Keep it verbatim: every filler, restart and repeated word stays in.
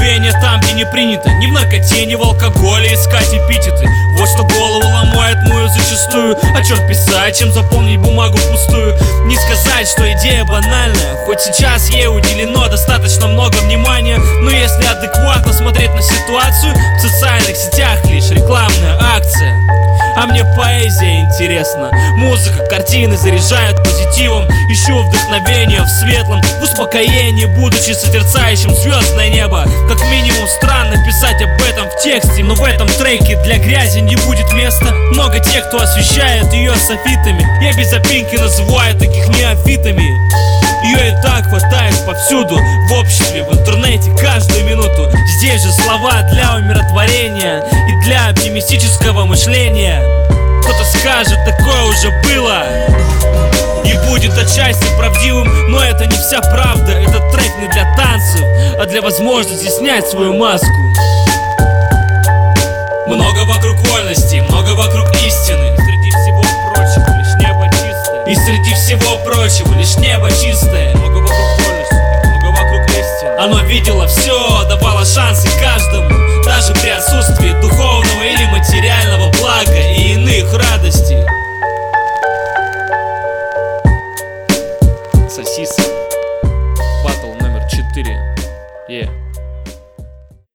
вдохновение там, где не принято ни в наркоте, ни в алкоголе искать эпитеты. Вот что голову ломает мою зачастую. О чем писать, чем заполнить бумагу пустую. Не сказать, что идея банальная, хоть сейчас ей уделено достаточно много внимания. Но если адекватно смотреть на ситуацию, в социальных сетях лишь рекламная акция. А мне поэзия интересна, музыка, картины заряжают позитивом. Ищу вдохновение в светлом, в успокоении, будучи созерцающим звездное небо. Как минимум странно писать об этом в тексте, но в этом треке для грязи не будет места. Много тех, кто освещает ее софитами. Я без запинки называю таких неофитами. Ее и так хватает повсюду, в обществе, в интернете, каждую минуту. Здесь же слова для умиротворения и для оптимистического мышления. Кто-то скажет, такое уже было и будет отчасти правдивым, но это не вся правда. Этот трек не для танцев, а для возможности снять свою маску. Много вокруг вольности, много вокруг истины. Среди всего прочего лишь небо чистое. И среди всего прочего лишь небо чистое. Много вокруг вольности, много вокруг истины. Оно видело все, давало шансы каждому, даже при отсутствии духовного или материального блага и иных